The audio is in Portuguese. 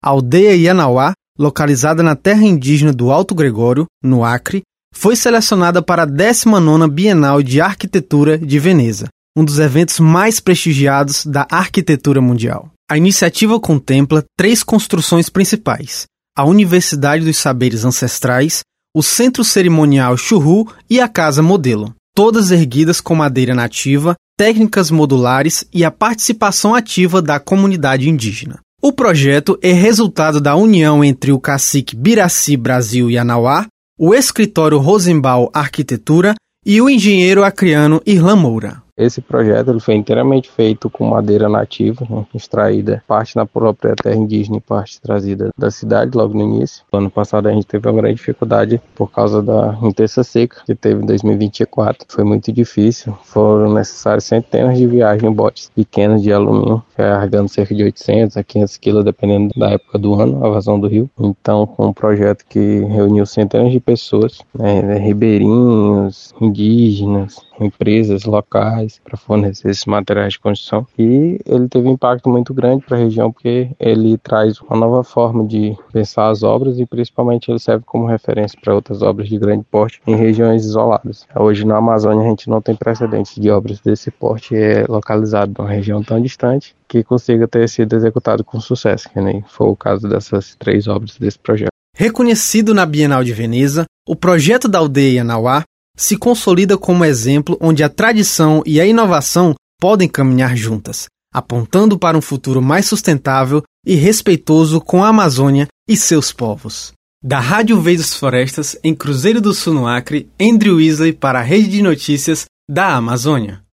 A aldeia Ianauá, localizada na terra indígena do Alto Gregório, no Acre, foi selecionada para a 19ª Bienal de Arquitetura de Veneza, um dos eventos mais prestigiados da arquitetura mundial. A iniciativa contempla 3 construções principais: a Universidade dos Saberes Ancestrais, o Centro Cerimonial Churru e a Casa Modelo, todas erguidas com madeira nativa, técnicas modulares e a participação ativa da comunidade indígena. O projeto é resultado da união entre o cacique Biraci Brasil Ianauá, o escritório Rosenbaum Arquitetura e o engenheiro acreano Irlan Moura. Esse projeto ele foi inteiramente feito com madeira nativa, extraída parte na própria terra indígena e parte trazida da cidade logo no início. No ano passado a gente teve uma grande dificuldade por causa da intensa seca que teve em 2024. Foi muito difícil, foram necessárias centenas de viagens em botes pequenos de alumínio, carregando cerca de 800 a 500 quilos, dependendo da época do ano, a vazão do rio. Então, com um projeto que reuniu centenas de pessoas, ribeirinhos, indígenas, empresas locais, para fornecer esses materiais de construção. E ele teve um impacto muito grande para a região, porque ele traz uma nova forma de pensar as obras e principalmente ele serve como referência para outras obras de grande porte em regiões isoladas. Hoje na Amazônia a gente não tem precedentes de obras desse porte localizado numa região tão distante que consiga ter sido executado com sucesso, que nem foi o caso dessas 3 obras desse projeto. Reconhecido na Bienal de Veneza, o projeto da aldeia Ianauá se consolida como exemplo onde a tradição e a inovação podem caminhar juntas, apontando para um futuro mais sustentável e respeitoso com a Amazônia e seus povos. Da Rádio Verdes Florestas, em Cruzeiro do Sul, no Acre, Andrew Weasley para a Rede de Notícias da Amazônia.